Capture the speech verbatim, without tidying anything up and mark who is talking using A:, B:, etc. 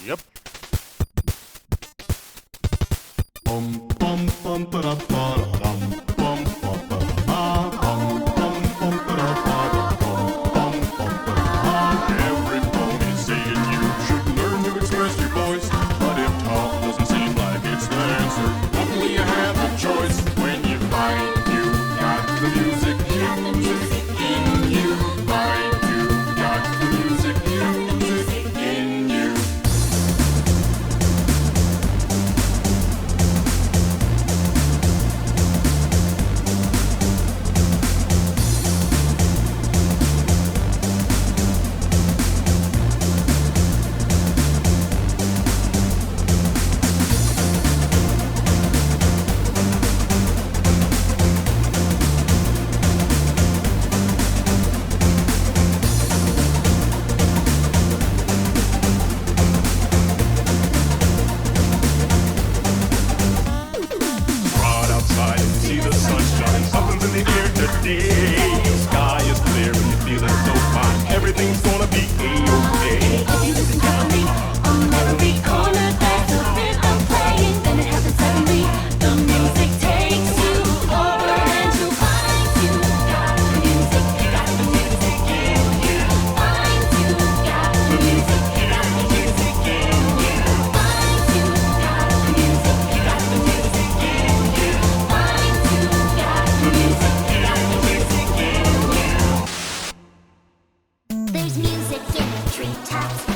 A: Yep.
B: Bum bum bum ba da ba da dum bum bum ba da ba bum bum bum ba da ba da bum bum bum ba da ba. Everybody's saying you should learn to express your voice, but if talk doesn't seem like it's the answer, luckily you have a choice when you find you got the music in in you. Find you got the music in in you. Run outside and see the sunshine. Something's in the air today. Sky is clear and you're feeling so fine. Everything's gonna be A-okay.
C: If you listen carefully, on every corner there's a rhythm playing. Then it happens suddenly. The music takes you over and you find you got the music, got the music in you. Find you got the music, got the music in you. Find you got the music, got the music in you. Find you got the music, got the music in you. There's music in the treetops.